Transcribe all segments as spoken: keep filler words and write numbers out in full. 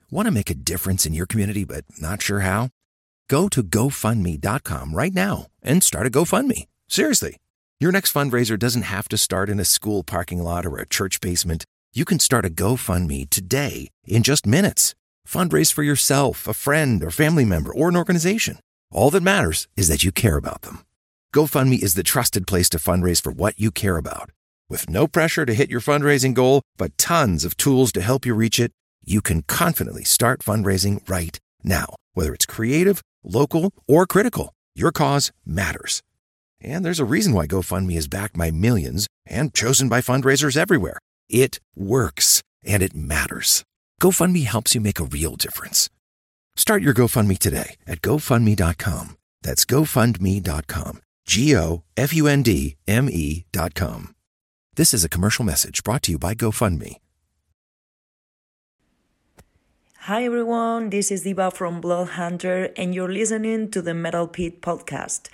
Want to make a difference in your community but not sure how? Go to go fund me dot com right now and start a GoFundMe. Seriously. Your next fundraiser doesn't have to start in a school parking lot or a church basement. You can start a GoFundMe today in just minutes. Fundraise for yourself, a friend, or family member, or an organization. All that matters is that you care about them. GoFundMe is the trusted place to fundraise for what you care about. With no pressure to hit your fundraising goal, but tons of tools to help you reach it, you can confidently start fundraising right now. Whether it's creative, local, or critical, your cause matters. And there's a reason why GoFundMe is backed by millions and chosen by fundraisers everywhere. It works, and it matters. GoFundMe helps you make a real difference. Start your GoFundMe today at go fund me dot com. That's go fund me dot com. G O F U N D M E dot com. This is a commercial message brought to you by GoFundMe. Hi everyone, this is Diva from Blood Hunter, and you're listening to the Metal Pit podcast.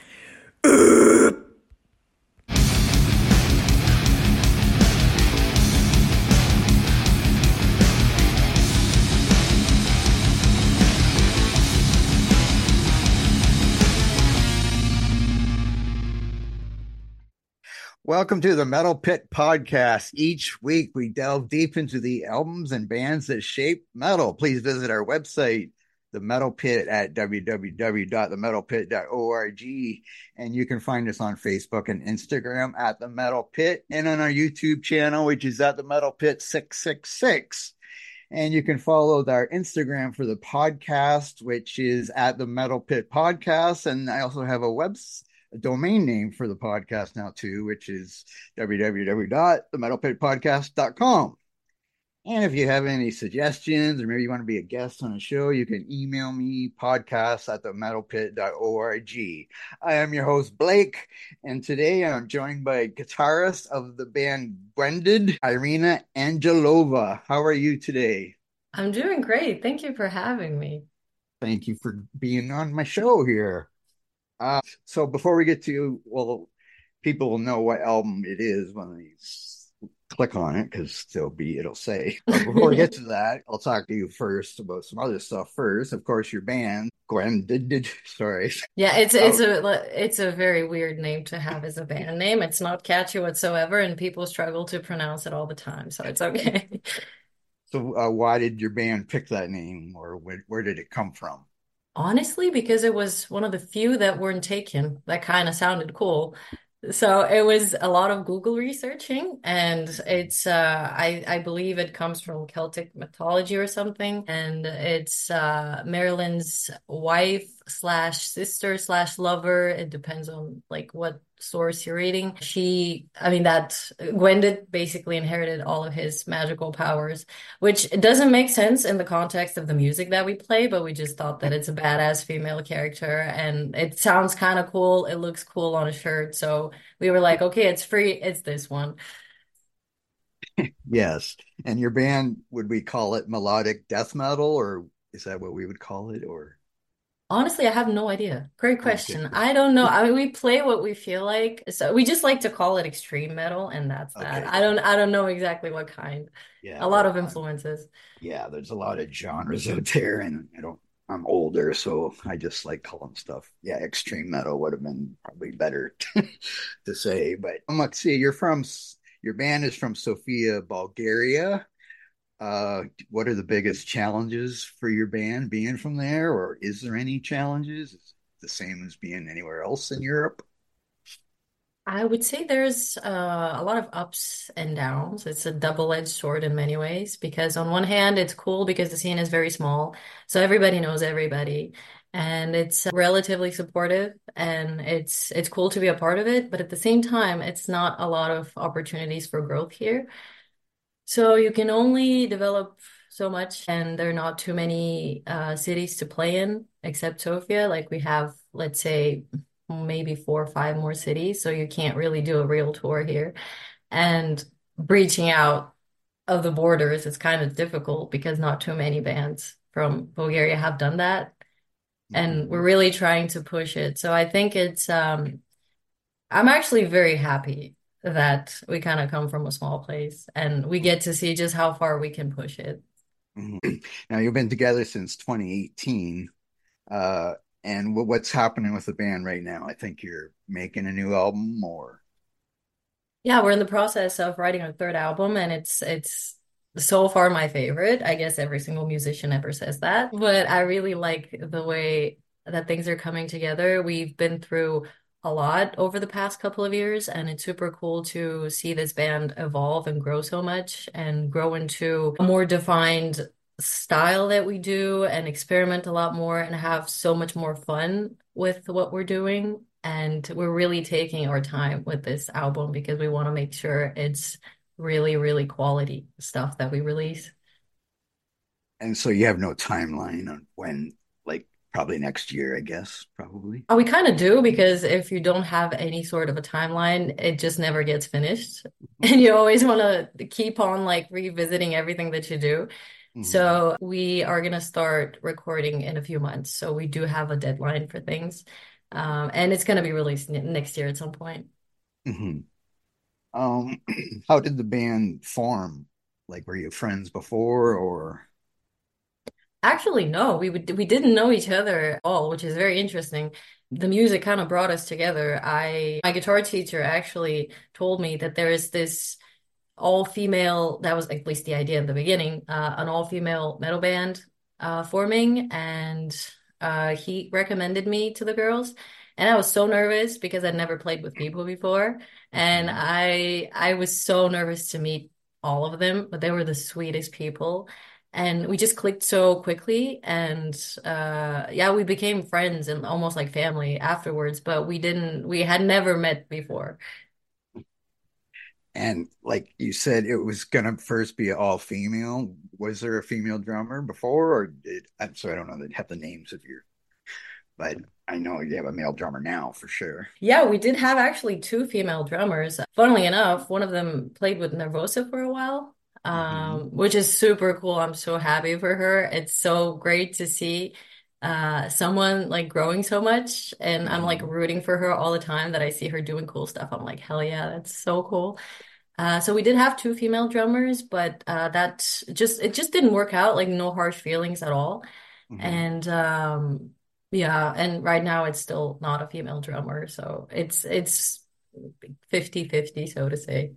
Welcome to the Metal Pit podcast. Each week we delve deep into the albums and bands that shape metal. Please visit our website, The Metal Pit, at w w w dot the metal pit dot org. And you can find us on Facebook and Instagram at The Metal Pit, and on our YouTube channel, which is at The Metal Pit six six six. And you can follow our Instagram for the podcast, which is at The Metal Pit Podcast. And I also have a website. A domain name for the podcast now too, which is w w w dot the metal pit podcast dot com. And if you have any suggestions, or maybe you want to be a guest on a show, you can email me, podcast at the metal pit dot org. I am your host, Blake, and today I'm joined by guitarist of the band Gwendid, Irina Angelova. How are you today? I'm doing great. Thank you for having me. Thank you for being on my show here. Uh, so before we get to, well, people will know what album it is when they click on it, because they'll be, it'll say. But before we get to that, I'll talk to you first about some other stuff first. Of course, your band, Gwendid, sorry. Yeah, it's it's oh. a it's a very weird name to have as a band name. It's not catchy whatsoever, and people struggle to pronounce it all the time, so it's okay. So uh, why did your band pick that name, or where, where did it come from? Honestly, because it was one of the few that weren't taken that kind of sounded cool. So it was a lot of Google researching, and it's uh I I believe it comes from Celtic mythology or something, and it's uh Marilyn's wife slash sister slash lover. It depends on like what source you're reading. She, I mean, that Gwendid basically inherited all of his magical powers, which doesn't make sense in the context of the music that we play, but we just thought that it's a badass female character and it sounds kind of cool. It looks cool on a shirt. So we were like, okay, it's free. It's this one. Yes. And your band, would we call it melodic death metal, or is that what we would call it? Or honestly, I have no idea. Great question. Okay. I don't know. I mean, we play what we feel like. So we just like to call it extreme metal, and that's that. Okay. I don't I don't know exactly what kind. Yeah. A lot of influences. Yeah, there's a lot of genres out there, and I don't I'm older, so I just like calling stuff. Yeah, extreme metal would have been probably better to say. But I'm like, see, you're from your band is from Sofia, Bulgaria. Uh, what are the biggest challenges for your band being from there, or is there any challenges? Is it the same as being anywhere else in Europe? I would say there's uh, a lot of ups and downs. It's a double-edged sword in many ways, because on one hand, it's cool because the scene is very small, so everybody knows everybody, and it's relatively supportive, and it's it's cool to be a part of it. But at the same time, it's not a lot of opportunities for growth here. So you can only develop so much, and there are not too many uh, cities to play in except Sofia. Like we have, let's say, maybe four or five more cities, so you can't really do a real tour here. And breaching out of the borders is kind of difficult because not too many bands from Bulgaria have done that. And we're really trying to push it. So I think it's, um, I'm actually very happy that we kind of come from a small place and we get to see just how far we can push it. Mhm. Now you've been together since twenty eighteen. Uh, and wh- what's happening with the band right now? I think you're making a new album, or Yeah, we're in the process of writing our third album, and it's it's so far my favorite. I guess every single musician ever says that, but I really like the way that things are coming together. We've been through a lot over the past couple of years, and it's super cool to see this band evolve and grow so much and grow into a more defined style that we do and experiment a lot more and have so much more fun with what we're doing. And we're really taking our time with this album because we want to make sure it's really, really quality stuff that we release. and so you have no timeline on when, like probably next year, I guess, probably. Oh, we kind of do because if you don't have any sort of a timeline, it just never gets finished. And you always want to keep on like revisiting everything that you do. Hmm. So we are going to start recording in a few months. So we do have a deadline for things. Um, and it's going to be released n- next year at some point. Hmm. Um, how did the band form? Like, were you friends before, or? Actually, no, we would we didn't know each other at all, which is very interesting. The music kind of brought us together. I my guitar teacher actually told me that there is this all-female, that was at least the idea in the beginning, uh, an all-female metal band uh, forming, and uh, he recommended me to the girls. And I was so nervous because I'd never played with people before, and Mhm. I I was so nervous to meet all of them, but they were the sweetest people. And we just clicked so quickly, and uh, yeah, we became friends and almost like family afterwards. But we didn't, we had never met before. And like you said, it was gonna first be all female. Was there a female drummer before, or did I'm sorry, I don't know. They have the names of your, but I know you have a male drummer now for sure. Yeah, we did have actually two female drummers. Funnily enough, one of them played with Nervosa for a while, Hmm. um, which is super cool. I'm so happy for her. It's so great to see uh, someone like growing so much, and I'm like Hmm. rooting for her all the time that I see her doing cool stuff. I'm like, hell yeah, that's so cool. Uh, so we did have two female drummers, but uh, that just it just didn't work out. Like no harsh feelings at all. Hmm. And um yeah, and right now it's still not a female drummer, so it's it's fifty fifty, so to say.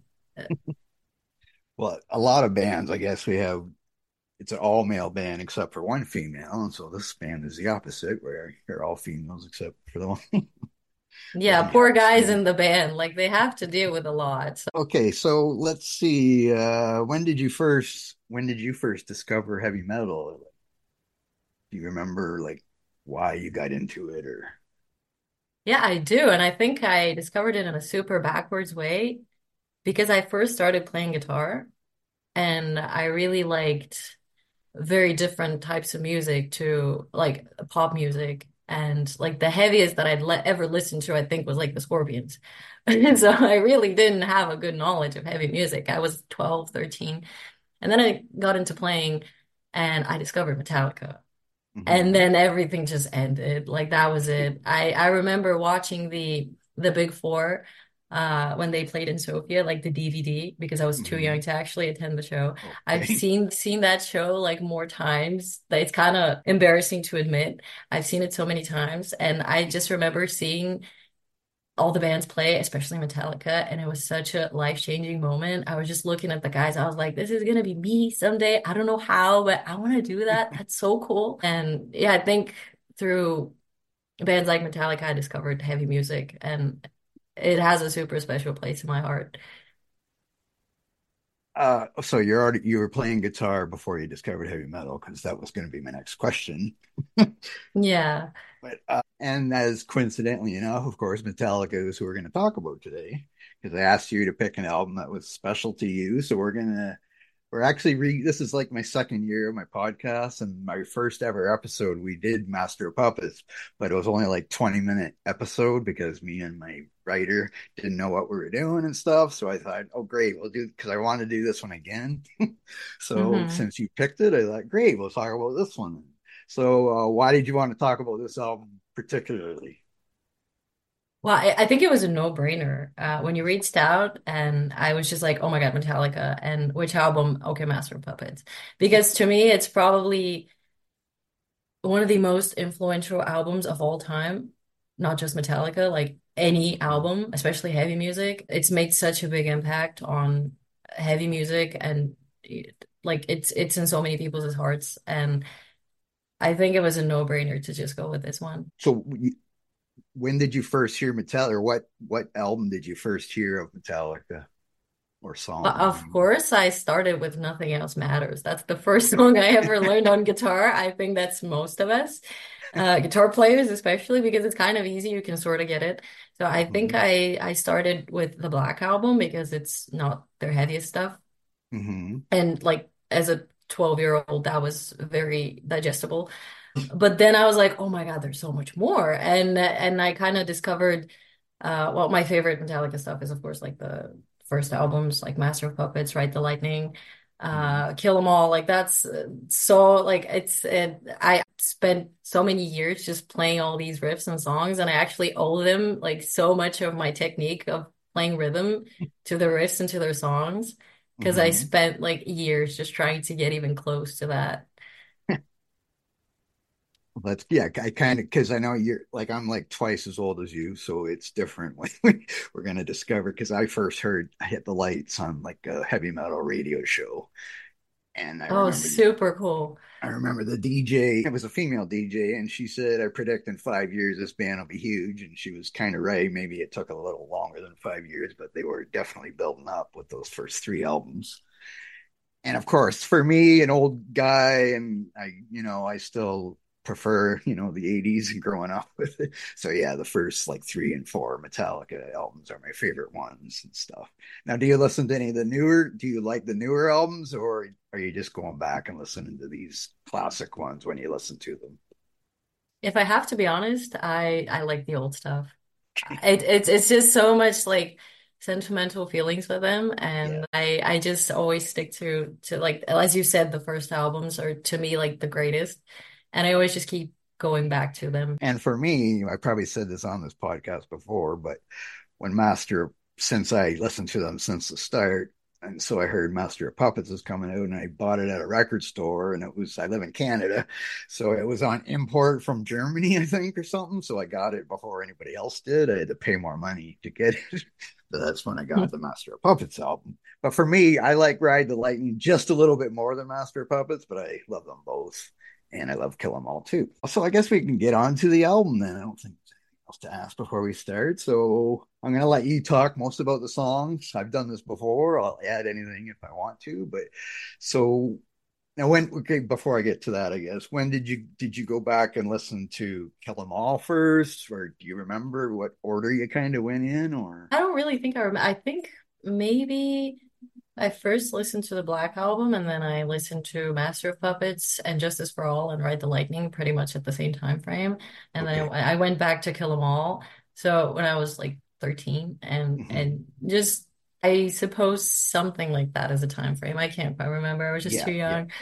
Well, a lot of bands, I guess we have. It's an all male band except for one female, and so this band is the opposite, where you're all females except for the one Yeah, doesn't have poor a guys scream. in the band, like they have to deal with a lot. So Okay, so let's see. Uh, when did you first when did you first discover heavy metal? Do you remember like why you got into it or? yeah, I do, and I think I discovered it in a super backwards way because I first started playing guitar and I really liked very different types of music to like pop music. And like the heaviest that I'd le ever listened to, I think, was like the Scorpions. And so I really didn't have a good knowledge of heavy music. I was twelve, thirteen. And then I got into playing and I discovered Metallica. And Hmm. then everything just ended. Like that was it. I I remember watching the the Big Four uh when they played in Sofia, like the D V D, because I was too young Hmm. to actually attend the show. I've Okay. seen seen that show like more times that it's kind of embarrassing to admit. I've seen it so many times, and I just remember seeing all the bands play, especially Metallica, and it was such a life-changing moment. I was just looking at the guys. I was like, this is gonna be me someday. I don't know how, but I want to do that. That's so cool. And yeah, I think through bands like Metallica, I discovered heavy music, and it has a super special place in my heart. Uh, so you're already you were playing guitar before you discovered heavy metal because that was going to be my next question. Yeah. But uh, and as coincidentally enough, of course, Metallica is who we're going to talk about today because I asked you to pick an album that was special to you. So we're gonna we're actually re this is like my second year of my podcast and my first ever episode. We did Master of Puppets, but it was only like twenty minute episode because me and my writer didn't know what we were doing and stuff. So I thought, oh great, we'll do because I want to do this one again. So hmm since you picked it, I thought, great, we'll talk about this one. So, uh, why did you want to talk about this album particularly? Well, I, I think it was a no-brainer uh, when you reached out, and I was just like, "Oh my God, Metallica!" And which album? Okay, Master of Puppets, because to me, it's probably one of the most influential albums of all time. Not just Metallica, like any album, especially heavy music. It's made such a big impact on heavy music, and it- like it's it's in so many people's hearts, and I think it was a no-brainer to just go with this one. So when did you first hear Metallica, or what what album did you first hear of Metallica or Uh, song? Of course, I started with Nothing Else Matters. That's the first song I ever learned on guitar. I think that's most of us, uh, guitar players especially, because it's kind of easy. You can sort of get it. So I think Mm-hmm. I I started with the Black Album because it's not their heaviest stuff. Mm-hmm. And like as a twelve year old, that was very digestible. But then I was like, oh my God, there's so much more. And and I kind of discovered uh well, my favorite Metallica stuff is of course like the first albums, like Master of Puppets, Ride the Lightning, Mm-hmm. uh Kill 'Em All. Like that's uh, so like it's it, I spent so many years just playing all these riffs and songs, and I actually owe them like so much of my technique of playing rhythm to the riffs and to their songs because I Mm-hmm. spent like years just trying to get even close to that. That's yeah, I kind of because I know you're like I'm like twice as old as you, so it's different when we, we're gonna discover. Because I first heard I Hit the Lights on like a heavy metal radio show, and I Oh, remember the super cool. I remember the D J. It was a female D J, and she said, "I predict in five years this band will be huge." And she was kind of right. Maybe it took a little longer than five years, but they were definitely building up with those first three albums. And of course, for me, an old guy, and I, you know, I still prefer, you know, the eighties and growing up with it. So yeah, the first like three and four Metallica albums are my favorite ones and stuff. Now, do you listen to any of the newer? Do you like the newer albums, or are you just going back and listening to these classic ones when you listen to them? If I have to be honest, I I like the old stuff. It it's it's just so much like sentimental feelings with them, Yeah. and I I just always stick to to like as you said, the first albums are to me like the greatest, and I always just keep going back to them. And for me, I probably said this on this podcast before, but when Master, since I listened to them since the start, and so I heard Master of Puppets is coming out, and I bought it at a record store, and it was I live in Canada, so it was on import from Germany, I think, or something. So I got it before anybody else did. I had to pay more money to get it. So that's when I got the Master of Puppets album. But for me, I like Ride the Lightning just a little bit more than Master of Puppets, but I love them both. And I love Kill 'Em All too. So I guess we can get on to the album then. I don't think else to ask before we start. So I'm going to let you talk most about the songs. I've done this before. I'll add anything if I want to. But so now, when okay, before I get to that, I guess when did you did you go back and listen to Kill 'Em All first, or do you remember what order you kind of went in? Or I don't really think I remember. I think maybe I first listened to the Black Album, and then I listened to Master of Puppets and Justice for All and Ride the Lightning pretty much at the same time frame. And then okay, I I went back to Kill 'Em All. So when I was like thirteen, and mm-hmm. and just I suppose something like that as a time frame. I can't quite remember. I was just Yeah, too yeah. young.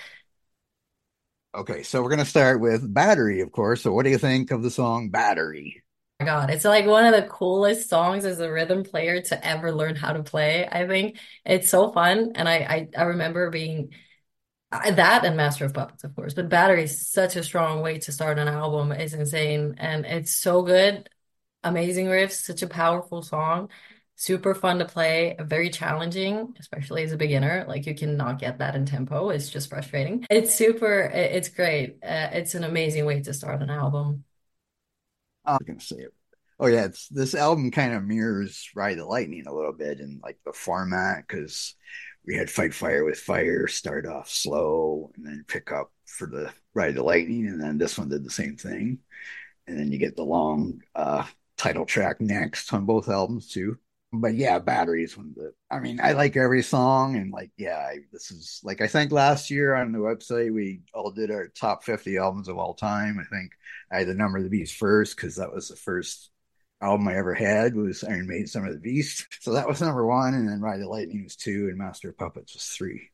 Okay, so we're going to start with Battery, of course. So what do you think of the song Battery? My God, it's like one of the coolest songs as a rhythm player to ever learn how to play. I think it's so fun, and I I, I remember being I- that and Master of Puppets, of course, but Battery is such a strong way to start an album. It's insane, and it's so good. Amazing riffs, such a powerful song, super fun to play, very challenging, especially as a beginner. Like you cannot get that in tempo. It's just frustrating. It's super, it- it's great. Uh, it's an amazing way to start an album. I'm going to say it. Oh yeah, it's this album kind of mirrors Ride the Lightning a little bit in like the format because we had Fight Fire with Fire start off slow and then pick up for the Ride the Lightning, and then this one did the same thing, and then you get the long uh, title track next on both albums too. But yeah, Battery is one of the. I mean, I like every song, and like, yeah, I, this is like I think last year on the website we all did our top fifty albums of all time. I think I had the Number of the Beast first because that was the first album I ever had was Iron Maiden Summer of the Beast. So that was number one, and then Ride the Lightning was two, and Master of Puppets was three.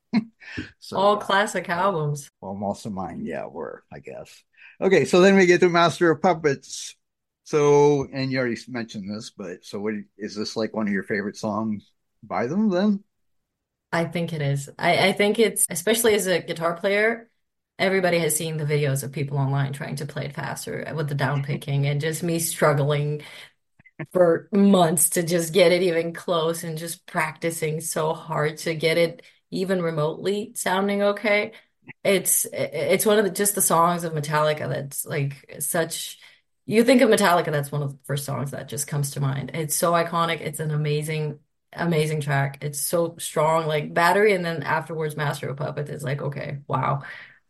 So All yeah, classic well, albums. well, most of mine, yeah, were I guess. Okay, so then we get to Master of Puppets. So, and you already mentioned this, but so what is this like one of your favorite songs by them then? I think it is. I, I think it's, especially as a guitar player, everybody has seen the videos of people online trying to play it faster with the down picking and just me struggling for months to just get it even close and just practicing so hard to get it even remotely sounding okay. It's it's one of the just the songs of Metallica that's like such you think of Metallica, that's one of the first songs that just comes to mind. It's so iconic. It's an amazing, amazing track. It's so strong, like Battery, and then afterwards Master of Puppets is like, okay, wow.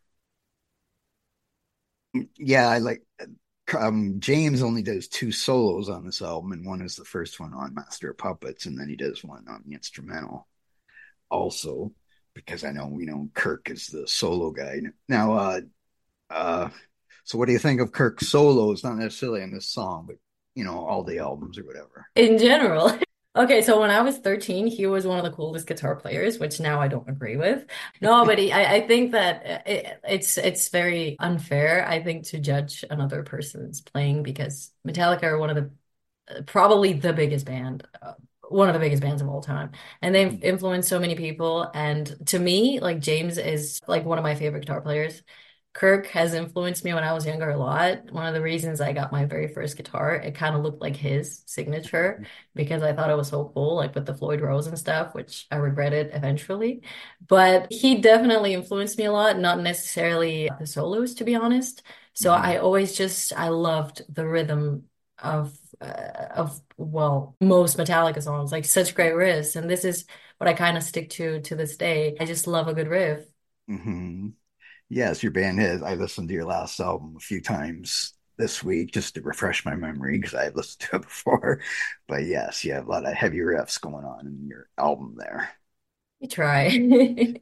Yeah, I like um James only does two solos on this album, and one is the first one on Master of Puppets, and then he does one on the instrumental also, because I know, you know, Kirk is the solo guy. Now, uh uh so what do you think of Kirk's solos? Not necessarily in this song, but you know, all the albums or whatever. In general. Okay, so when I was thirteen, he was one of the coolest guitar players, which now I don't agree with. No, but he, I, I think that it, it's it's very unfair, I think, to judge another person's playing because Metallica are one of the probably the biggest band, uh, one of the biggest bands of all time, and they've Mhm. influenced so many people. And to me, like James is like one of my favorite guitar players. Kirk has influenced me when I was younger a lot. One of the reasons I got my very first guitar, it kind of looked like his signature because I thought it was so cool, like with the Floyd Rose and stuff, which I regretted eventually. But he definitely influenced me a lot, not necessarily the solos, to be honest. So I Mhm. always just I loved the rhythm of uh, of well most Metallica songs, like such great riffs, and this is what I kind of stick to to this day. I just love a good riff. Hmm. Yes, your band has. I listened to your last album a few times this week just to refresh my memory because I have listened to it before. But yes, you have a lot of heavy riffs going on in your album there. We try.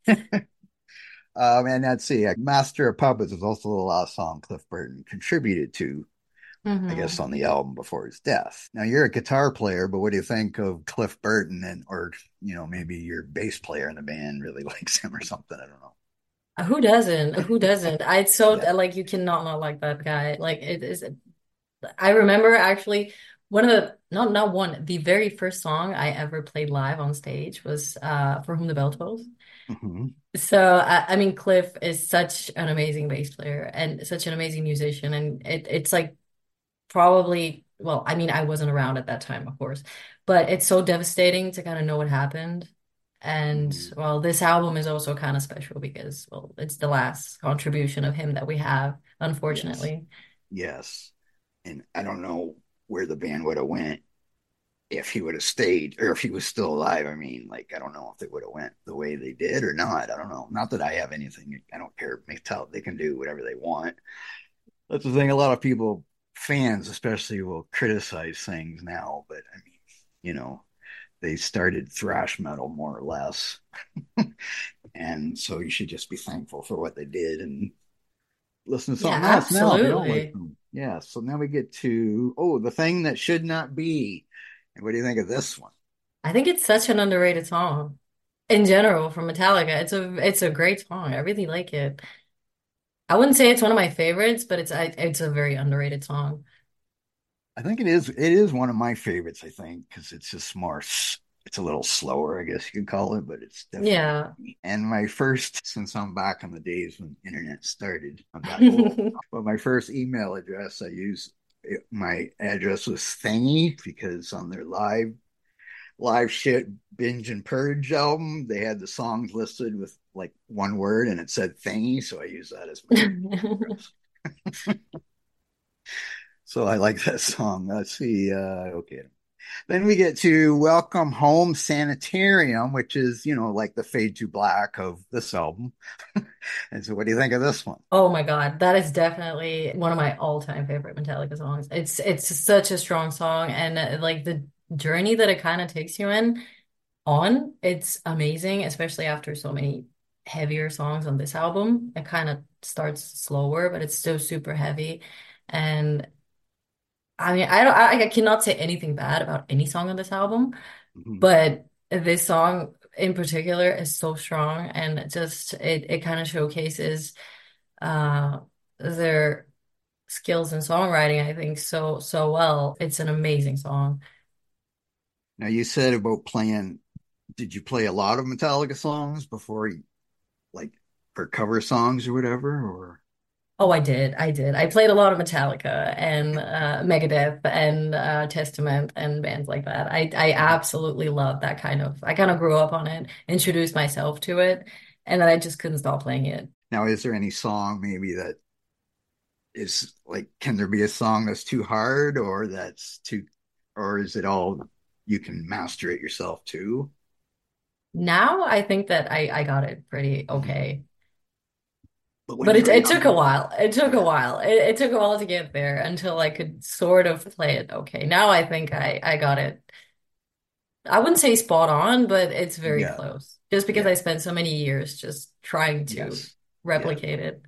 Um, and let's see, uh, Master of Puppets is also the last song Cliff Burton contributed to, I guess, hmm on the album before his death. Now, you're a guitar player, but what do you think of Cliff Burton? And, or, you know, maybe your bass player in the band really likes him or something. I don't know. Who doesn't? Who doesn't? I so Yeah. like you cannot not like that guy. Like it is. I remember actually one of the not not one the very first song I ever played live on stage was uh For Whom the Bell Tolls. Hmm. So I, I mean Cliff is such an amazing bass player and such an amazing musician and it it's like probably well I mean I wasn't around at that time of course but it's so devastating to kind of know what happened and Hmm. well this album is also kind of special because well it's the last contribution of him that we have Yes. unfortunately. Yes. And I don't know where the band would have went if he would have stayed or if he was still alive. I mean, like, I don't know if they would have went the way they did or not. I don't know. Not that I have anything. I don't care. Tell they can do whatever they want. That's the thing. A lot of people, fans especially, will criticize things now. But I mean, you know, they started thrash metal more or less, and so you should just be thankful for what they did and listen to Yeah, something else now if you don't like absolutely. them. Yeah. So now we get to, oh, the thing that should not be. And what do you think of this one? I think it's such an underrated song in general from Metallica. It's a it's a great song. I really like it. I wouldn't say it's one of my favorites, but it's I, it's a very underrated song. I think it is. It is one of my favorites. I think because it's just more. It's a little slower, I guess you could call it, but it's definitely. Yeah. And my first, since I'm back in the days when internet started, I'm that old. But my first email address I used, my address was Thingy because on their live live shit binge and purge album, they had the songs listed with like one word and it said Thingy, so I used that as my address. So I like that song. Let's see. Uh, okay. Then we get to Welcome Home Sanitarium, which is, you know, like the fade to black of this album. And so, what do you think of this one? Oh my God, that is definitely one of my all-time favorite Metallica songs. It's it's such a strong song and uh, like the journey that it kind of takes you in on, it's amazing, especially after so many heavier songs on this album. It kind of starts slower, but it's still super heavy. And I mean, I don't, I, I cannot say anything bad about any song on this album, Mhm. but this song in particular is so strong and it just it it kind of showcases uh their skills in songwriting, I think, so so well. It's an amazing song. Now you said about playing, did you play a lot of Metallica songs before you like for cover songs or whatever? Or Oh, I did. I did. I played a lot of Metallica and uh, Megadeth and uh, Testament and bands like that. I I absolutely love that kind of. I kind of grew up on it, introduced myself to it, and then I just couldn't stop playing it. now is there any song maybe that is like, can there be a song that's too hard or that's too, or is it all you can master it yourself too? Now I think that I I got it pretty Mhm. okay. But when But you it were it took a younger, while. It took a yeah, while. It, it took a while to get there until I could sort of play it okay. Now I think I I got it. I wouldn't say spot on, but it's very yeah, close. Just because yeah, I spent so many years just trying to yes, yeah. replicate it.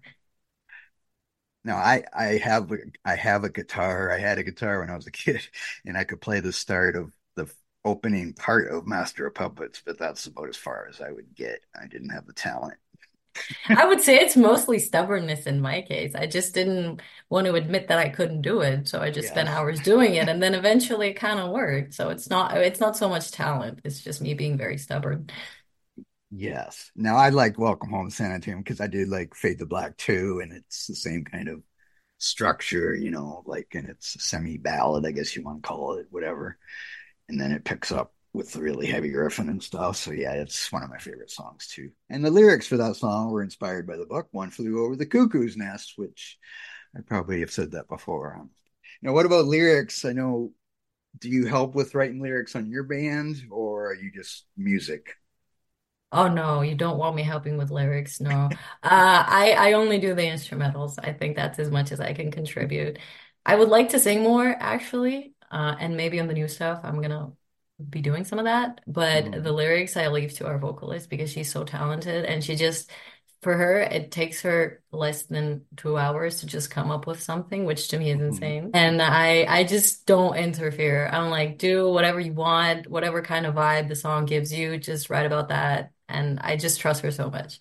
No, I I have a- I have a guitar. I had a guitar when I was a kid, and I could play the start of the opening part of Master of Puppets, but that's about as far as I would get. I didn't have the talent. I would say it's mostly stubbornness in my case. I just didn't want to admit that I couldn't do it, so I just spent Yes, hours doing it, and then eventually it kind of worked. So it's not it's not so much talent. It's just me being very stubborn. yes. Now I like Welcome Home Sanitarium because I did like Fade to Black too, and it's the same kind of structure, you know, like, and it's semi ballad, I guess you want to call it, whatever. And then it picks up with the really heavy riffing and stuff. So yeah, it's one of my favorite songs too. And the lyrics for that song were inspired by the book One Flew Over the Cuckoo's Nest, which I probably have said that before. Um, you know, what about lyrics? I know, do you help with writing lyrics on your band or are you just music? Oh no, you don't want me helping with lyrics. No. Uh, I I only do the instrumentals. I think that's as much as I can contribute. I would like to sing more actually, uh, and maybe on the new stuff I'm gonna be doing some of that. But the Mm-hmm. lyrics I leave to our vocalist because she's so talented and she just for her it takes her less than two hours to just come up with something, which to me is Mm-hmm. insane. And I I just don't interfere. I'm like, do whatever you want, whatever kind of vibe the song gives you, just write about that. And I just trust her so much.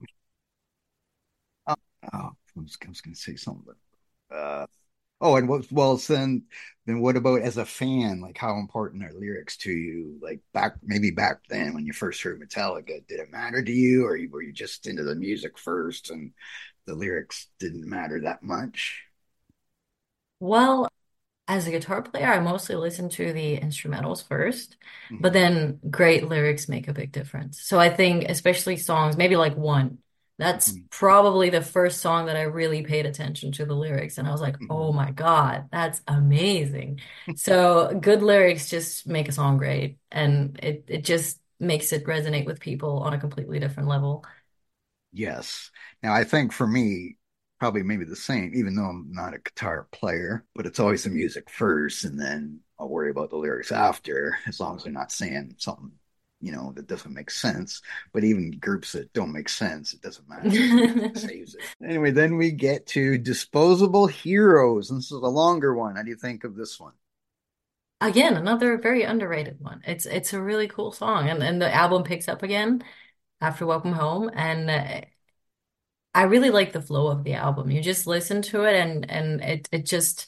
Oh, I was, I was going to say something, but uh, oh, and what? Well, then, then what about as a fan? Like, how important are lyrics to you? Like back, maybe back then when you first heard Metallica, did it matter to you, or were you just into the music first and the lyrics didn't matter that much? Well, as a guitar player, I mostly listen to the instrumentals first, but Hmm. then great lyrics make a big difference. So I think, especially songs, maybe like One, that's Hmm. probably the first song that I really paid attention to the lyrics. And I was like, oh Hmm. my God, that's amazing. So good lyrics just make a song great. And it, it just makes it resonate with people on a completely different level. Yes. Now, I think for me, probably maybe the same, even though I'm not a guitar player, but it's always the music first, and then I'll worry about the lyrics after, as long as they're not saying something, you know, that doesn't make sense. But even groups that don't make sense, it doesn't matter. The music saves it. Anyway, then we get to Disposable Heroes. And this is a longer one. How do you think of this one? Again, another very underrated one. It's it's a really cool song, and and the album picks up again after Welcome Home, and uh, I really like the flow of the album. You just listen to it, and and it it just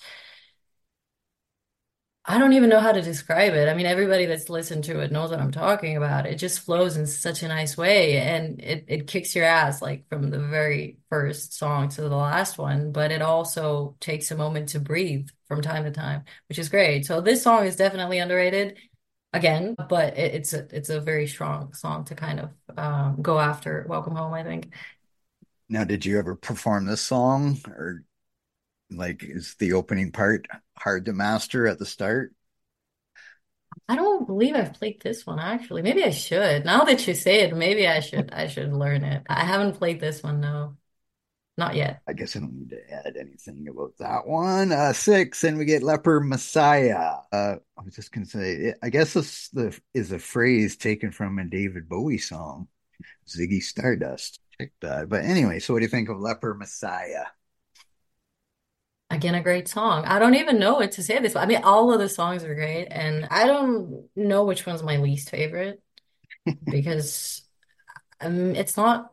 I don't even know how to describe it. I mean, everybody that's listened to it knows what I'm talking about. It just flows in such a nice way, and it it kicks your ass like from the very first song to the last one. But it also takes a moment to breathe from time to time, which is great. So this song is definitely underrated again, but it, it's a it's a very strong song to kind of um, go after Welcome Home, I think. Now, did you ever perform this song, or like is the opening part hard to master at the start? I don't believe I've played this one actually. Maybe I should. Now that you say it, maybe I should I should learn it. I haven't played this one, no. Not yet. I guess I don't need to add anything about that one. Uh, six, and we get Leper Messiah. Uh, I was just gonna say, I guess this the, is a phrase taken from a David Bowie song, Ziggy Stardust. Check that. But anyway, so what do you think of Leper Messiah? Again, a great song. I don't even know what to say this. I mean, all of the songs are great, and I don't know which one's my least favorite because um, it's not.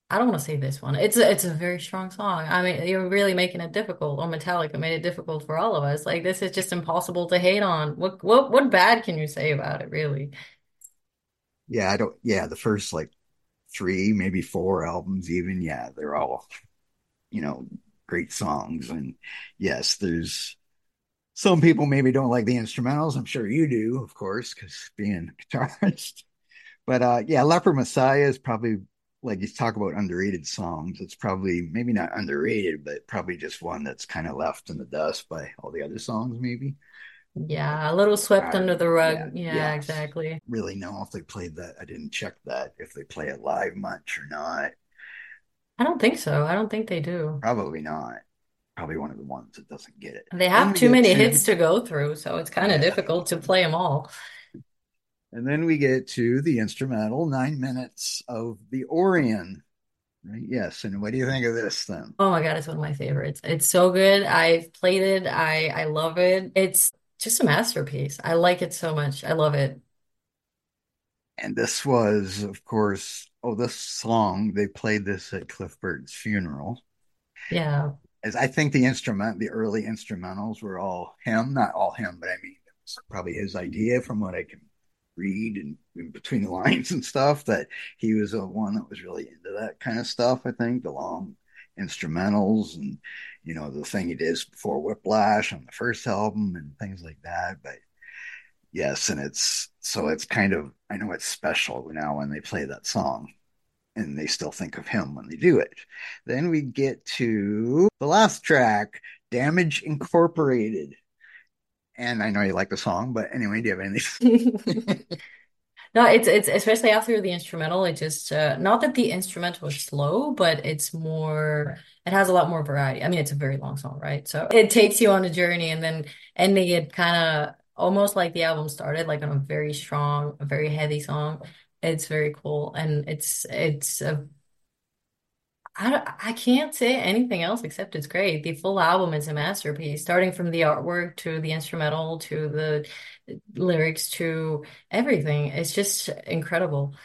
I don't want to say this one. It's a, it's a very strong song. I mean, you're really making it difficult, or Metallica made it difficult for all of us. Like this is just impossible to hate on. What what what bad can you say about it, really? Yeah, I don't, yeah, the first like three, maybe four albums, even, yeah, they're all, you know, great songs. And yes, there's some people maybe don't like the instrumentals. I'm sure you do, of course, because being a guitarist. But uh, yeah, Leper Messiah is probably like you talk about underrated songs. It's probably maybe not underrated, but probably just one that's kind of left in the dust by all the other songs, maybe. But Yeah, a little swept I under don't, the yeah, rug. Yeah, yes, exactly. really know if they played that. I didn't check that if they play it live much or not. I don't think so. I don't think they do. Probably not. Probably one of the ones that doesn't get it. They Then have we too get many to hits to go through, so it's kind of yeah, difficult to play them all. and then we get to the instrumental nine minutes of the Orion. Right? Yes. And what do you think of this then? Oh my God, it's one of my favorites. It's so good. I've played it. I I love it. It's just a masterpiece. I like it so much. I love it. And this was, of course, oh, this song, they played this at Cliff Burton's funeral. Yeah. As I think the instrument, the early instrumentals were all him, not all him, but I mean, it was probably his idea from what I can read and in between the lines and stuff that he was the one that was really into that kind of stuff. I think the long instrumentals and, you know, the thing he did before Whiplash on the first album and things like that. But yes, and it's so it's kind of I know it's special now when they play that song and they still think of him when they do it. Then we get to the last track, Damage Incorporated. And I know you like the song, but anyway, do you have anything? No, it's it's especially after the instrumental, it just uh, not that the instrumental is slow, but it's more it has a lot more variety. I mean, it's a very long song, right? So it takes you on a journey and then ending it kind of almost like the album started, like on a very strong, a very heavy song. It's very cool and it's it's a I don't, I can't say anything else except it's great. The full album is a masterpiece, starting from the artwork to the instrumental to the lyrics to everything. It's just incredible.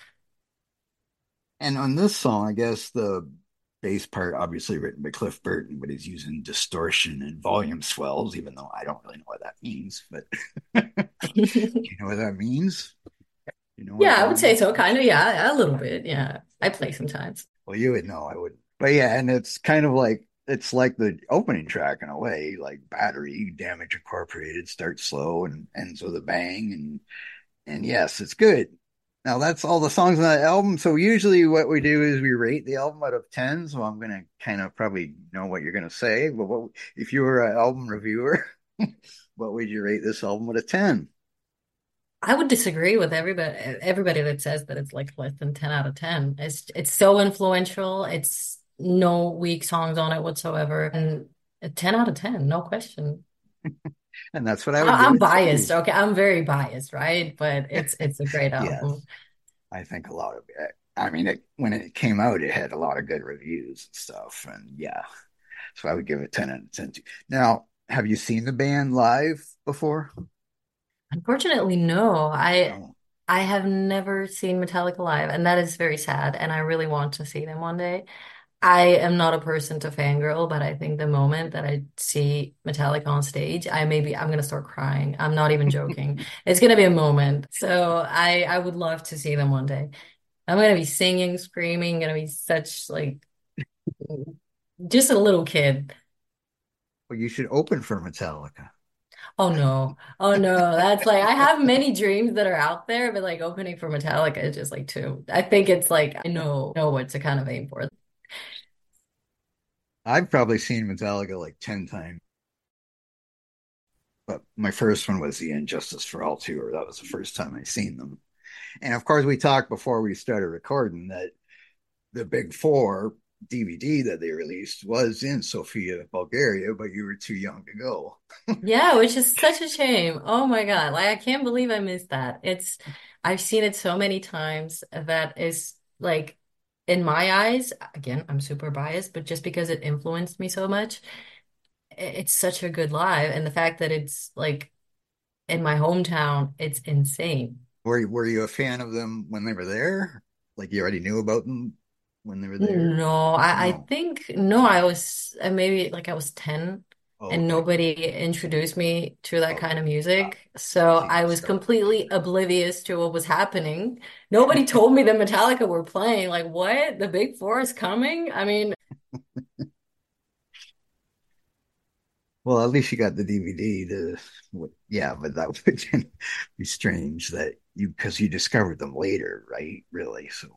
And on this song, I guess the bass part obviously written by Cliff Burton, but he's using distortion and volume swells, even though I don't really know what that means. But do you know what that means? You know what Yeah, I would say volume so, kind swells? of. Yeah, a little bit. Yeah, I play sometimes. Well, you would know, I wouldn't. But yeah, and it's kind of like it's like the opening track in a way, like Battery, Damage Incorporated, starts slow and ends with a bang, and and yes, it's good. Now that's all the songs on that album. So usually what we do is we rate the album out of ten. So I'm gonna kind of probably know what you're gonna say. But what if you were an album reviewer, what would you rate this album with a ten? I would disagree with everybody everybody that says that it's like less than ten out of ten. It's it's so influential. It's no weak songs on it whatsoever. And a ten out of ten, no question. And that's what I would I- give I'm it biased. too. Okay, I'm very biased, right? But it's it's a great album. Yes, I think a lot of it. I mean, it, when it came out, it had a lot of good reviews and stuff. And yeah, so I would give it ten out of ten too. Now, have you seen the band live before? Unfortunately, no. I No. I have never seen Metallica live, and that is very sad. And I really want to see them one day. I am not a person to fangirl, but I think the moment that I see Metallica on stage, I maybe I'm gonna start crying. I'm not even joking. It's gonna be a moment. So I I would love to see them one day. I'm gonna be singing, screaming, gonna be such like just a little kid. Well, you should open for Metallica. Oh no. Oh no. That's like I have many dreams that are out there, but like opening for Metallica is just like too. I think it's like I know know what to kind of aim for. I've probably seen Metallica like ten times, but my first one was the Injustice for All tour. That was the first time I seen them. And of course, we talked before we started recording that the Big Four D V D that they released was in Sofia, Bulgaria, but you were too young to go. Yeah, which is such a shame. Oh my God. Like I can't believe I missed that. It's I've seen it so many times that is like in my eyes, again, I'm super biased, but just because it influenced me so much, i- it's such a good live. And the fact that it's like in my hometown, it's insane. Were you, were you a fan of them when they were there? Like you already knew about them? when they were there? No, I, I No. think no, I was uh, maybe like I was ten Oh, and okay. nobody introduced me to that kind Okay. of Ah, music. So so you I didn't was start. completely oblivious to what was happening. Nobody told me that Metallica were playing. Like, what? The Big Four is coming? I mean, Well, at least you got the D V D to, yeah, but that would be strange that you, because you discovered them later, right? Really. So,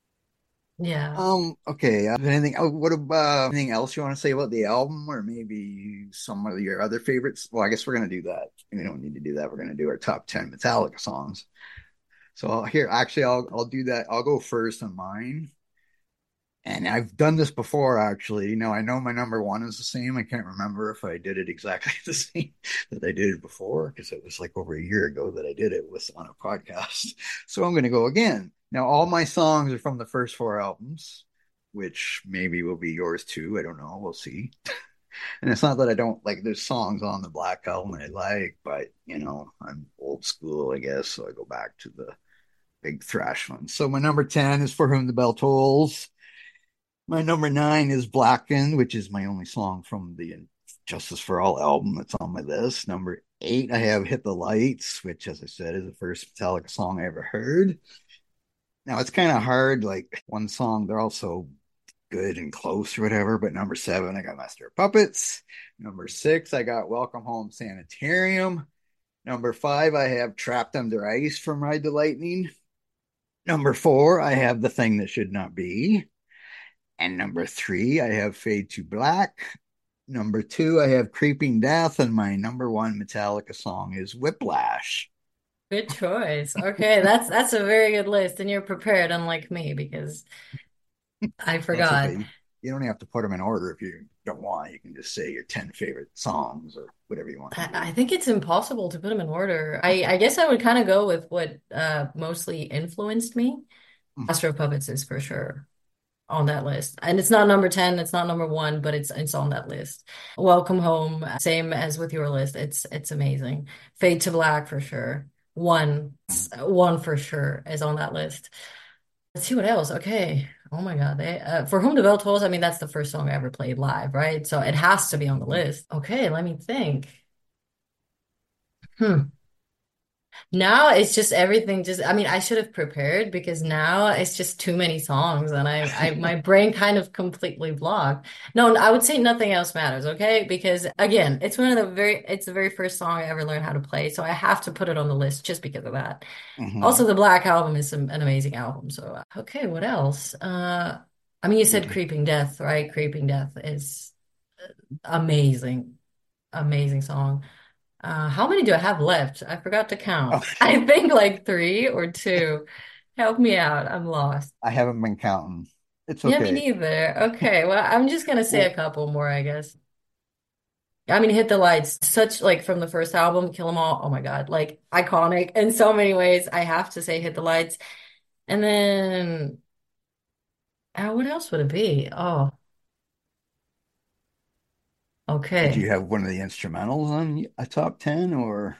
yeah. um, okay. Uh, anything, oh, what about anything else you want to say about the album or maybe some of your other favorites? Well, I guess we're going to do that. We don't need to do that. We're going to do our top ten Metallica songs. So here, actually, I'll, I'll do that. I'll go first on mine. And I've done this before, actually. You know, I know my number one is the same. I can't remember if I did it exactly the same that I did it before because it was like over a year ago that I did it with on a podcast. So I'm going to go again. Now, all my songs are from the first four albums, which maybe will be yours too. I don't know. We'll see. And it's not that I don't like, there's songs on the Black Album I like, but you know, I'm old school, I guess. So I go back to the big thrash ones. So my number ten is For Whom the Bell Tolls. My number nine is Blackened, which is my only song from the Justice for All album that's on my list. Number eight, I have Hit the Lights, which, as I said, is the first Metallica song I ever heard. Now, it's kind of hard, like one song, they're all so good and close or whatever. But number seven, I got Master of Puppets. Number six, I got Welcome Home Sanitarium. Number five, I have Trapped Under Ice from Ride the Lightning. Number four, I have The Thing That Should Not Be. And number three, I have Fade to Black. Number two, I have Creeping Death. And my number one Metallica song is Whiplash. Good choice. Okay, that's that's a very good list, and you're prepared, unlike me, because I That's forgot. okay. You don't have to put them in order if you don't want. You can just say your ten favorite songs or whatever you want to I, do. I think it's impossible to put them in order. I, I guess I would kind of go with what uh mostly influenced me. Master of Puppets is for sure on that list. And it's not number ten, it's not number one, but it's it's on that list. Welcome Home, same as with your list. It's it's amazing. Fade to Black for sure. One, one for sure is on that list. Let's see what else. Okay. Oh my God. They, uh, For Whom the Bell Tolls, I mean, that's the first song I ever played live, right? So it has to be on the list. Okay, let me think. Hmm. Now it's just everything just I mean I should have prepared because now it's just too many songs and I I my brain kind of completely blocked. No, I would say Nothing Else Matters, okay? Because again, it's one of the very it's the very first song I ever learned how to play, so I have to put it on the list just because of that. Mm-hmm. Also, the Black Album is some, an amazing album. So uh, okay, what else? Uh I mean you Would said you? Creeping Death, right? Creeping Death is amazing. Amazing song. Uh, how many do I have left? I forgot to Oh, count. I think like three or two. Help me out. I'm lost. I haven't been counting. It's Yeah, me okay. neither. Okay, well, I'm just gonna say a Well, couple more, I guess. I mean, Hit the Lights, such like from the first album, Kill 'Em All. Oh my God, like iconic in so many ways. I have to say Hit the Lights. And then, uh, what else would it be? Oh, did you okay. have one of the instrumentals on a top ten or?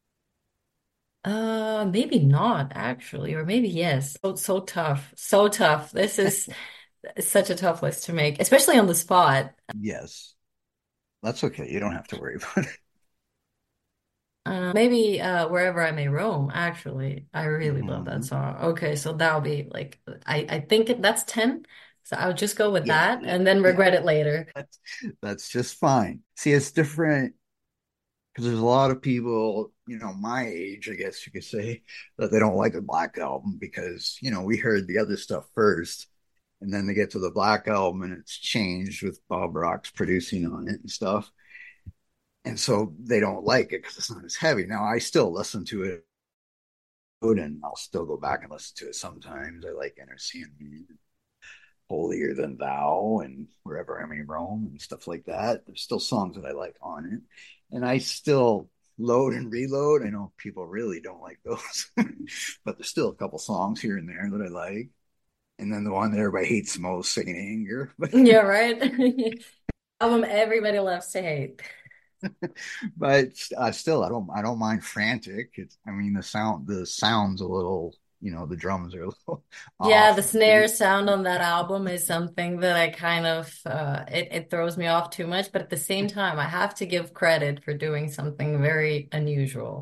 Uh, maybe not actually, or maybe yes. So so tough, so tough. This is such a tough list to make, especially on the spot. Yes, that's okay. You don't have to worry about it. Uh, maybe uh, Wherever I May Roam. Actually, I really love that Mhm. song. Okay, so that'll be like I I think it, that's ten. So I would just go with Yeah, that yeah, and then yeah. regret it later. That's that's just fine. See, it's different because there's a lot of people, you know, my age, I guess you could say, that they don't like the Black Album because, you know, we heard the other stuff first, and then they get to the Black Album and it's changed with Bob Rock's producing on it and stuff. And so they don't like it because it's not as heavy. Now I still listen to it and I'll still go back and listen to it sometimes. I like Enter Sandman, Holier Than Thou, and Wherever I May Roam and stuff like that. There's still songs that I like on it. And I still load and reload. I know people really don't like those, but there's still a couple songs here and there that I like. And then the one that everybody hates most, Singing Anger. But Yeah, right. Album everybody loves to hate. but uh, still, I don't I don't mind Frantic. It's I mean the sound the sound's a little. you know, the drums are a little Yeah, off the the snare beat. sound on that album is something that I kind of uh it, it throws me off too much, but at the same time I have to give credit for doing something very unusual.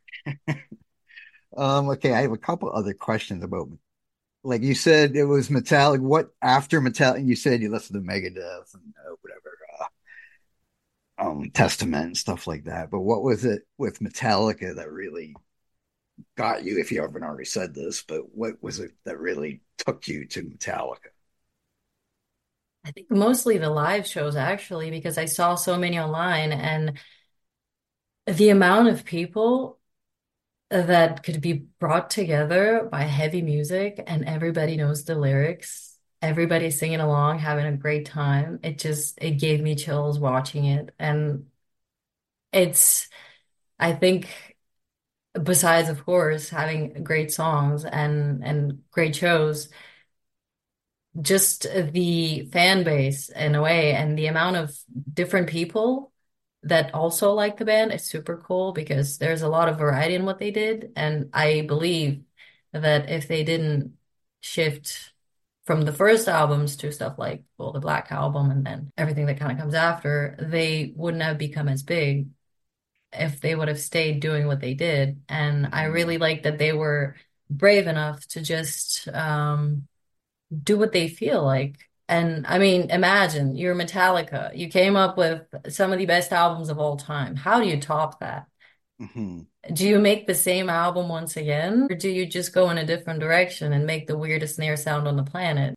Um, okay, I have a couple other questions about, like you said, it was Metallic. What after Metallic? You said you listened to Megadeth and uh, whatever, uh, um, Testament and stuff like that. But what was it with Metallica that really got you? If you haven't already said this, but what was it that really took you to Metallica? I think mostly the live shows actually, because I saw so many online and the amount of people that could be brought together by heavy music and everybody knows the lyrics. Everybody's singing along, having a great time. It just it gave me chills watching it. And it's I think besides of course having great songs and and great shows, just the fan base in a way and the amount of different people that also like the band is super cool because there's a lot of variety in what they did. And I believe that if they didn't shift from the first albums to stuff like, well, the Black Album and then everything that kind of comes after, they wouldn't have become as big if they would have stayed doing what they did. And I Mhm. really like that they were brave enough to just um do what they feel like. And I mean, imagine you're Metallica. You came up with some of the best albums of all time. How do you top that? Mhm. Do you make the same album once again, or do you just go in a different direction and make the weirdest snare sound on the planet?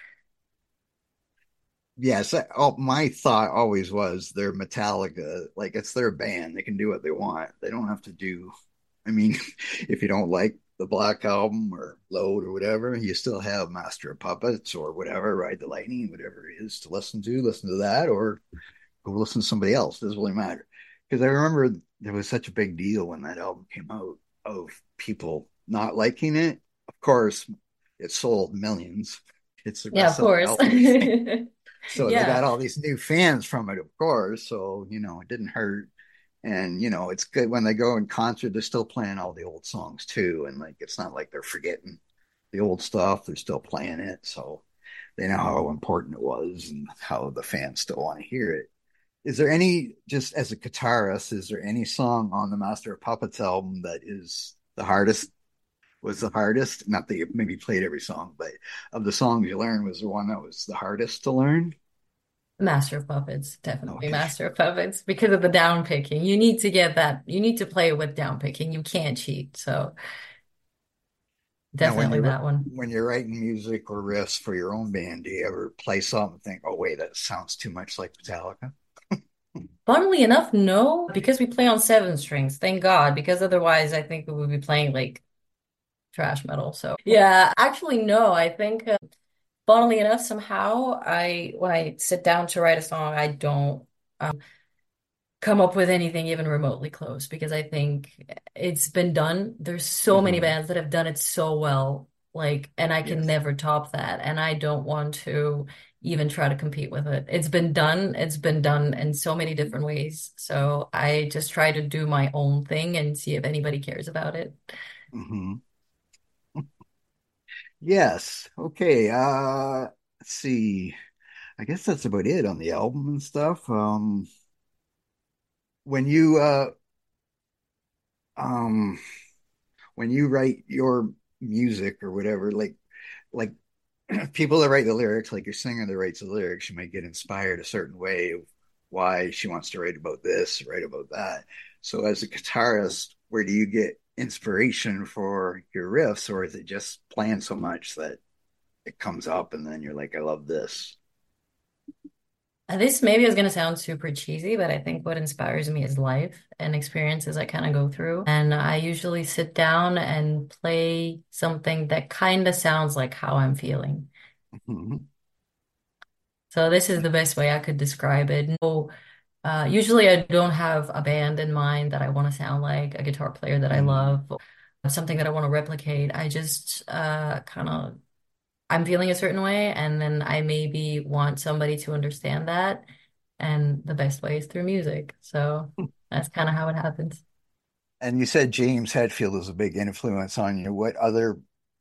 Yes, I- oh, my thought always was they're Metallica, like it's their band. They can do what they want. They don't have to do. I mean, if you don't like the Black Album or Load or whatever, you still have Master of Puppets or whatever, Ride the Lightning, whatever it is to listen to. Listen to that or go listen to somebody else. It doesn't really matter. Because I remember there was such a big deal when that album came out of people not liking it. Of course, it sold millions. It's the Yeah, best of selling course. album, I think. So they got Yeah. all these new fans from it, of course. So, you know, it didn't hurt. And, you know, it's good when they go in concert, they're still playing all the old songs too. And like, it's not like they're forgetting the old stuff. They're still playing it. So they know how important it was and how the fans still want to hear it. Is there any, just as a guitarist, is there any song on the Master of Puppets album that is the hardest, was the hardest? Not that you maybe played every song, but of the songs you learned, was the one that was the hardest to learn? Master of Puppets, definitely Okay. Master of Puppets because of the down picking. You need to get that. You need to play with down picking. You can't cheat. So Now, when definitely you that one. when you're writing music or riffs for your own band, do you ever play something and think, "Oh, wait, that sounds too much like Metallica"? Funnily enough, no, because we play on seven strings, thank God, because otherwise I think we would be playing like trash metal. So yeah, actually, no, I think uh, funnily enough, somehow I, when I sit down to write a song, I don't um, come up with anything even remotely close because I think it's been done. There's so many Hmm. bands that have done it so well, like, and I can Yes. never top that. And I don't want to even try to compete with it. It's been done. It's been done in so many different ways. So I just try to do my own thing and see if anybody cares about it. Hmm. Yes. Okay. Uh, let's see. I guess that's about it on the album and stuff. Um, when you uh um when you write your music or whatever, like like people that write the lyrics, like your singer that writes the lyrics, you might get inspired a certain way of why she wants to write about this, write about that. So as a guitarist, where do you get inspiration for your riffs, or is it just playing so much that it comes up and then you're like, I love this? Uh, This maybe is going to sound super cheesy, but I think what inspires me is life and experiences I kind of go through. And I usually sit down and play something that kind of sounds like how I'm feeling. Mhm. So this is the best way I could describe it. No, uh, usually I don't have a band in mind that I want to sound like, a guitar player that I Mhm. love, or something that I want to replicate. I just uh, kind of I'm feeling a certain way, and then I maybe want somebody to understand that. And the best way is through music. So that's kind of how it happens. And you said James Hetfield is a big influence on you. What other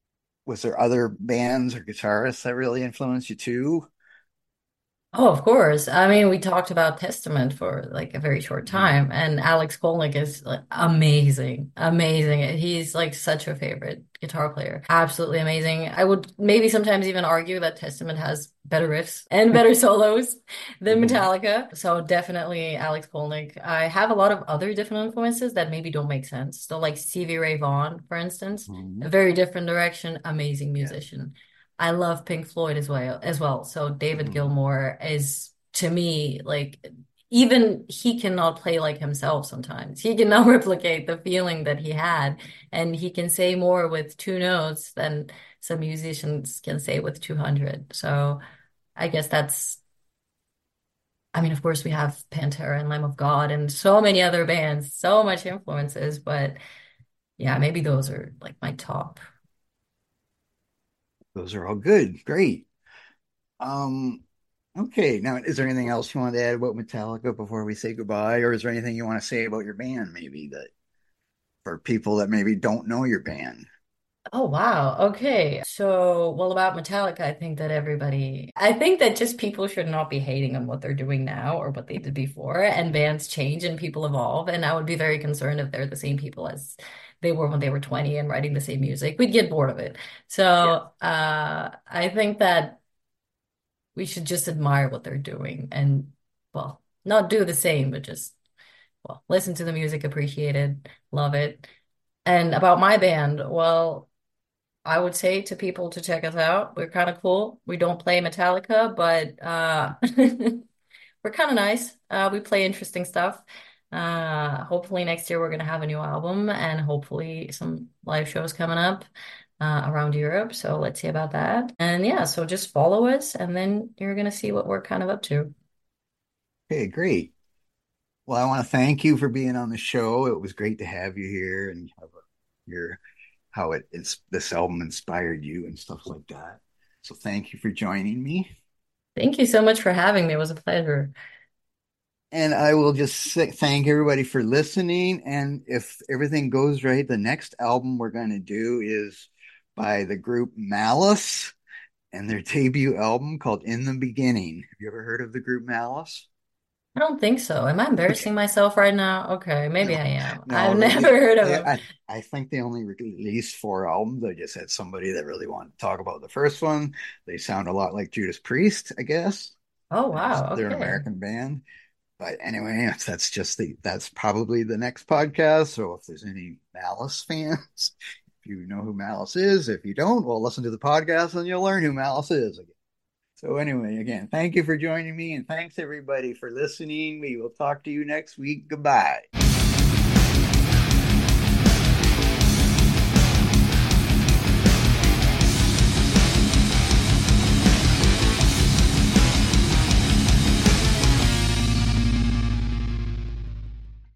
Was there other bands or guitarists that really influenced you too? Oh, of course. I mean, we talked about Testament for like a very short Mhm. time, and Alex Kolnick is like amazing, amazing. He's like such a favorite guitar player. Absolutely amazing. I would maybe sometimes even argue that Testament has better riffs and better solos than Mhm. Metallica. So definitely Alex Kolnick. I have a lot of other different influences that maybe don't make sense. So like Stevie Ray Vaughan, for instance, a Mhm. very different direction, amazing Yeah. musician. I love Pink Floyd as well as well. So David Mhm. Gilmour is to me like even he cannot play like himself sometimes. He cannot replicate the feeling that he had, and he can say more with two notes than some musicians can say with two hundred. So I guess that's I mean, of course we have Pantera and Lamb of God and so many other bands, so much influences, but yeah, maybe those are like my top. Those are all good. Great. Um, okay. Now, is there anything else you want to add about Metallica before we say goodbye? Or is there anything you want to say about your band, maybe that for people that maybe don't know your band? Oh, wow. Okay. So, well, about Metallica, I think that everybody, I think that just people should not be hating on what they're doing now or what they did before. And bands change and people evolve. And I would be very concerned if they're the same people as they were when they were twenty and writing the same music. We'd get bored of it. So, Yeah. uh, I think that we should just admire what they're doing and, well, not do the same, but just, well, listen to the music, appreciate it, love it. And about my band, well, I would say to people to check us out. We're kind of cool. We don't play Metallica, but uh we're kind of nice. Uh we play interesting stuff. Uh hopefully next year we're gonna have a new album and hopefully some live shows coming up uh around Europe. So let's see about that. And yeah, so just follow us and then you're gonna see what we're kind of up to. Okay, great. Well, I want to thank you for being on the show. It was great to have you here and have a, your how it is this album inspired you and stuff like that. So thank you for joining me. Thank you so much for having me. It was a pleasure. And I will just say, thank everybody for listening. And if everything goes right, the next album we're going to do is by the group Malice and their debut album called In the Beginning. Have you ever heard of the group Malice? I don't think so. Am I embarrassing Okay. myself right now? Okay, maybe No, I am. I've no, they, never they, heard of they them. I, I think they only released four albums. I just had somebody that really wanted to talk about the first one. They sound a lot like Judas Priest, I guess. Oh, They're just, wow. they're an Okay. American band. But anyway, that's just the that's probably the next podcast. So if there's any Malice fans, if you know who Malice is, if you don't, well, listen to the podcast and you'll learn who Malice is again. So anyway, again, thank you for joining me and thanks everybody for listening. We will talk to you next week. Goodbye.